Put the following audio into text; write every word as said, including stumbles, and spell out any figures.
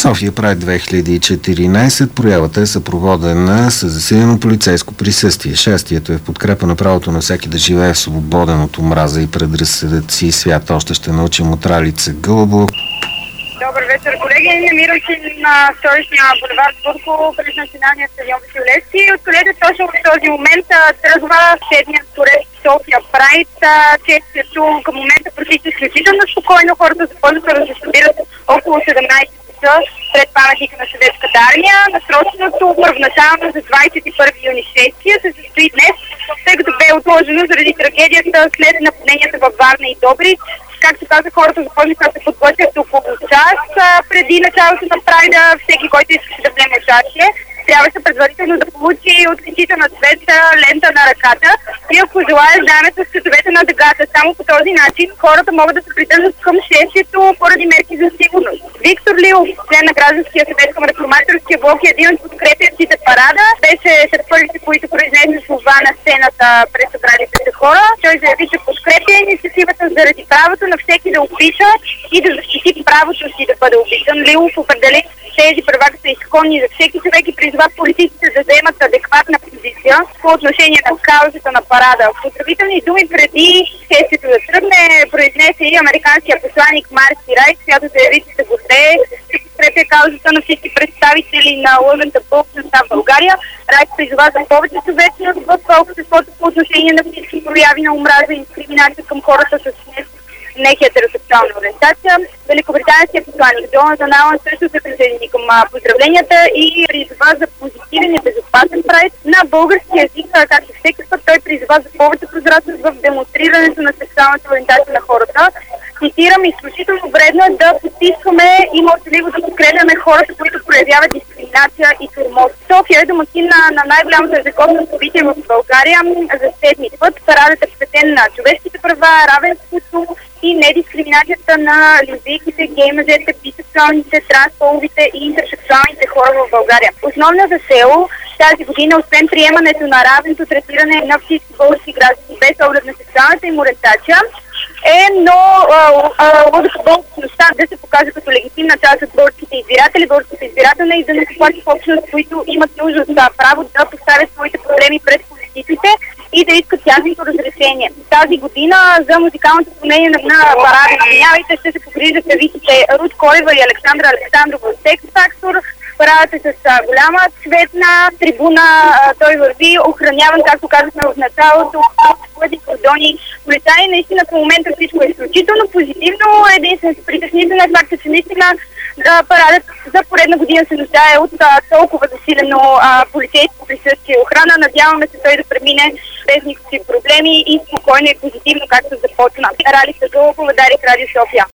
София Прайд две хиляди и четиринайсет. Проявата е съпроводена с засилено полицейско присъствие. Шествието е в подкрепа на правото на всеки да живее в свободен от омраза и предразсъдъци свят. Още ще научим от Ралица Гълъбова. Добър вечер, колеги. Намирам се на столичния булевард Бурково пред националния стадион Васил Левски. Откъдето точно в този момент тръгва седмият поред София Прайд. Честието към момента протича изключително спокойно. Хората започнаха да се събират около седемнайсет часа пред паметника на Съветската армия. Насроченото първоначално за двайсет и първи юни шествие се състои днес, тъй като бе отложено заради трагедията след нападенията във Варна и Добрич. Както казах, хората започнаха да се подготвят около час преди началото на Прайда. Всеки, който искаше да вземе участие, трябваше предварително да получи отличителна цвет лента на ръката и ако желая заедно с цветовете на дъгата. Само по този начин хората могат да се придържат към шествието поради мерки за сигурност. Виктор Лилов, член на Гражданския съвет към Реформаторския блок и един от подкрепящите парада, беше сред първите, които произнесе слова на сцената пред събраните се хора. Той заяви, че подкрепя инициативата заради правото на всеки да опиша и да защити правото си да бъде описан. Лилов определи тези права са изконни за всеки човек и призва политиците да вземат адекватна позиция по отношение на каузата на парада. Поздравителни думи преди шествието да тръгне произнесе и американския посланик Марси Райт, която заяви, че се гордее, че подкрепя каузата на всички представители на лъвната българност в България. Райт призва за повече човечност в обществото по отношение на всички прояви на омраза и дискриминация към хората с не хетеросексуална ориентация. Великобританският посланик Джонатан Алън също се присъедини към поздравленията и призва за позитивен и безопасен прайд на български език, както всеки път той призва за повече прозрачност в демонстрирането на сексуалната ориентация на хората. Цитирам, изключително вредно е да потискаме и мълчаливо да подкрепяме хората, които проявяват дискриминация и тормоз. София е домакин на, на най-голямото ежегодно събитие в България за седми път. Парадът е посветен на човешките права, равенството и недискриминацията на лесбийките, гей мъжете, бисексуалните, трансполовите и интерсексуалните хора в България. Основната цел тази година, освен приемането на равенство третиране на всички български граждани без оглед на сексуалната им ориентация, е, но българската да се покаже като легитимна част от българските избиратели, българската избирателна и да не се плати в общност, които имат нужда от право да поставят своите проблеми пред политиците и да искат тяхното разрешение. Тази година за музикалното изпълнение на парада извинявайте ще се погрижат певиците Рут Колева и Александра Александрова от Секс Фактор. Парадът е с голяма цветна трибуна, той върви охраняван, както казахме в началото, от кордони, полицаи. Наистина в момента всичко е изключително позитивно. Единствено притеснителен факт е, че наистина да, парадът за поредна година се нуждае от а, толкова засилено а, полицейско присъствие. Охрана, надяваме се той да премине без никакви проблеми и спокойно и позитивно, както започна. Ралица Гълъбова, Дарик, Радио София.